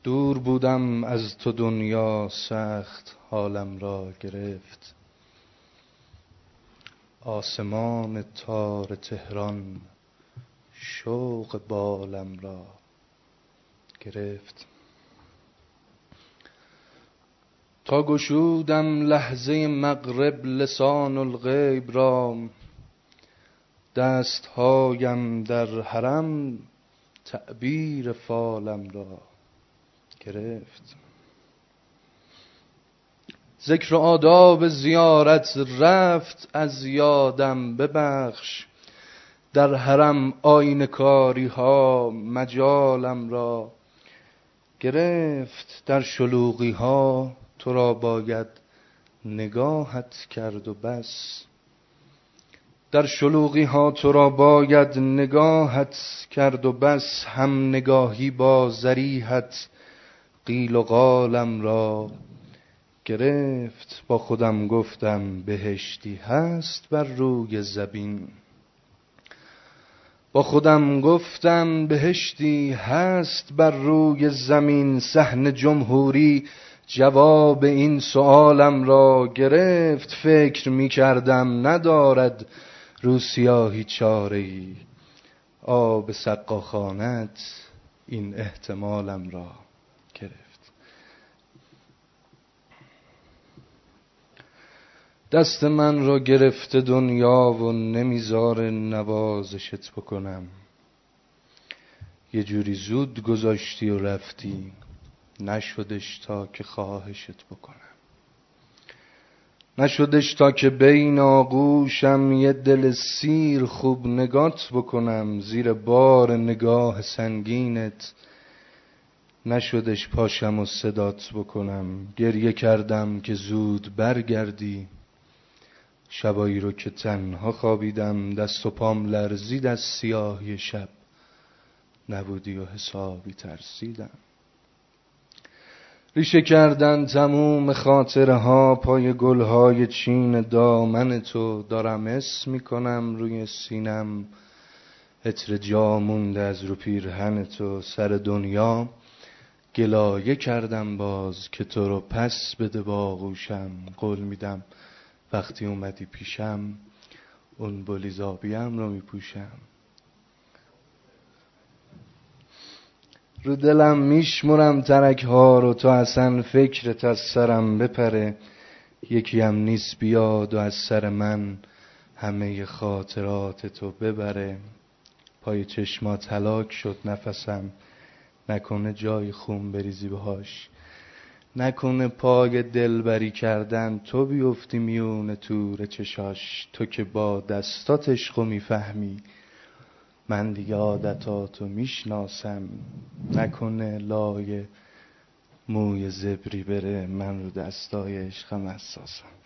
دور بودم از تو دنیا سخت حالم را گرفت. آسمان تار تهران شوق بالم را گرفت. تا گشودم لحظه مغرب لسان الغیب را، دستهایم در حرم تعبیر فالم را گرفت. ذکر آداب زیارت رفت از یادم، ببخش. در حرم آینه کاری ها مجالم را گرفت. در شلوغی ها تو را باید نگاهت کرد و بس. در شلوغی ها تو را باید نگاهت کرد و بس. هم نگاهی با ذریحت قیل و قالم را گرفت. با خودم گفتم بهشتی هست بر روی زمین. با خودم گفتم بهشتی هست بر روی زمین. صحن جمهوری جواب این سؤالم را گرفت. فکر می کردم ندارد روسیاهی چاره‌ای، آب سقاخانت این احتمالم را گرفت. دست من را گرفته دنیا و نمیذاره نوازشت بکنم. یه جوری زود گذاشتی و رفتی، نشدش تا که خواهشت بکنم. نشدش تا که بین آغوشم یه دل سیر خوب نگات بکنم. زیر بار نگاه سنگینت نشدش پاشم و صدات بکنم. گریه کردم که زود برگردی، شبایی رو که تنها خوابیدم. دست و پام لرزید از سیاهی شب، نبودی و حسابی ترسیدم. ریشه کردن تموم خاطره ها پای گلهای چین دامن تو. دارم اسم میکنم روی سینم، عطر جا مونده از رو پیرهن تو. سر دنیا گلایه کردم باز که تو رو پس بده با آغوشم. قول میدم وقتی اومدی پیشم اون بلیزابیم رو میپوشم. رو دلم میشمرم ترک ها رو تا اصلا فکرت از سرم بپره. یکی هم نیست بیاد و از سر من همه خاطرات تو ببره. پای چشمات هلاک شد نفسم، نکنه جای خون بریزی بهاش. نکنه پای دلبری کردن تو بیفتی میون تور چشاش. تو که با دستات عشقو میفهمی، من دیگه عادتاتو میشناسم. نکنه لای موی زبری بره، من رو دستای عشقم حساسم.